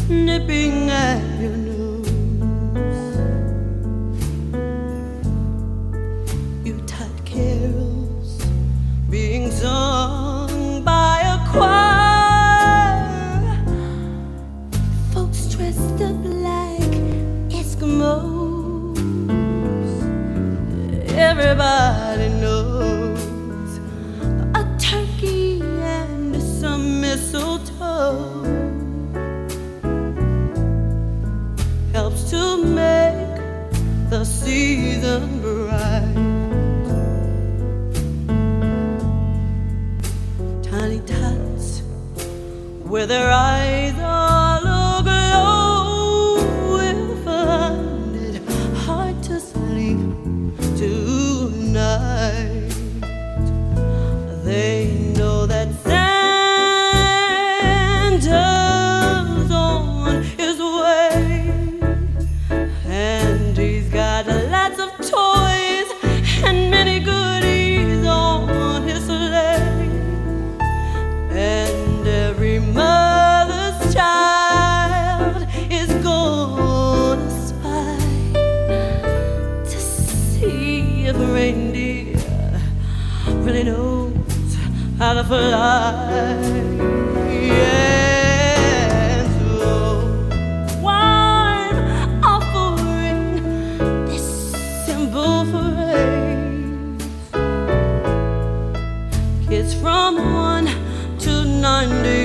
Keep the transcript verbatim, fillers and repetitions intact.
nipping at your nose. Yuletide carols being sung by a choir, folks dressed up like Eskimos. Everybody knows a turkey and some mistletoe helps to make the season bright. Tiny tots with their eyes all aglow will find it hard to sleep tonight. They know that Santa's on his way, and he's got lots of toys and many goodies on his sleigh. And every mother's child is gonna spy to see if reindeer really knows how to fly. Yeah, so I'm offering this simple phrase. Kids from one to ninety